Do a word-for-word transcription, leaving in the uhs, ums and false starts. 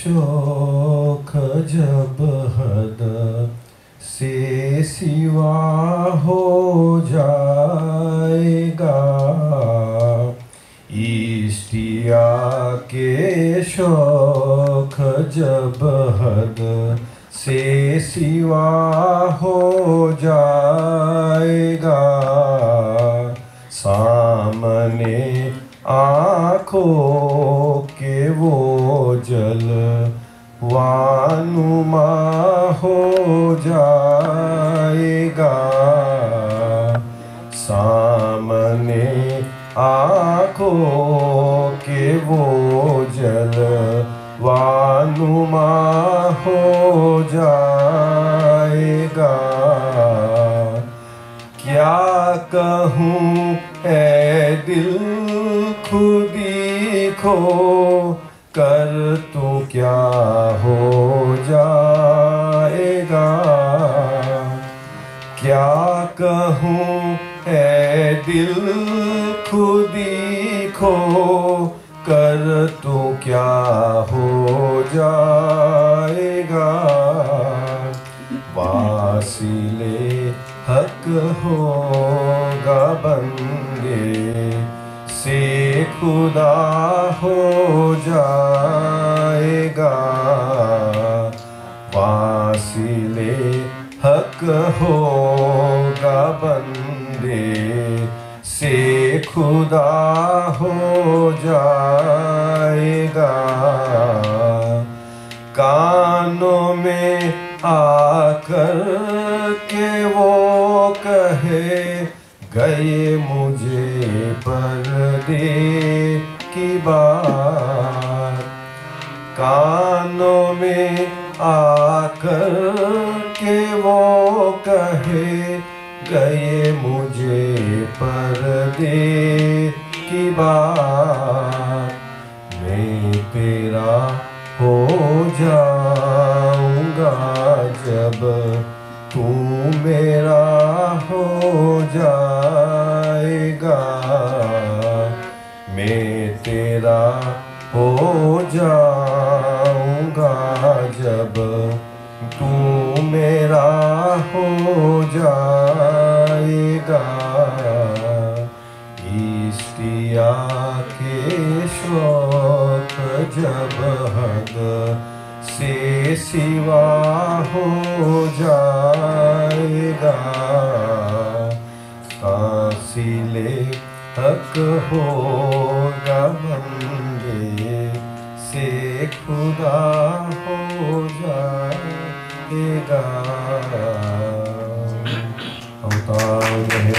शौक जब हद से सिवा हो जाएगा, इष्टिया के शौक जब हद से सिवा हो जाएगा, सामने आँखों के वो जल वानुमा हो जाएगा, सामने आँखों के वो जल वानुमा हो जाएगा। क्या कहूँ ऐ दिल खुदी खो कर तू क्या हो जाएगा, क्या कहूँ ऐ दिल खुदी खो कर तू क्या हो जाएगा, वासिले हक होगा बंदे से खुदा हो जाएगा, वासिले हक होगा बंदे से खुदा हो जाएगा। कानों में आकर के वो कहे गए मुझे पर्दे की बात, कानों में आकर के वो कहे गए मुझे पर्दे की बात, मैं तेरा हो जाऊंगा जब तू मेरा हो जाएगा, मैं तेरा हो जाऊंगा जब तू मेरा हो जाएगा। इष्टिया के शौक जब हद से सिवा हो जाएगा, कासिले हक होगा बंदे से खुदा हो जाएगा। अवतार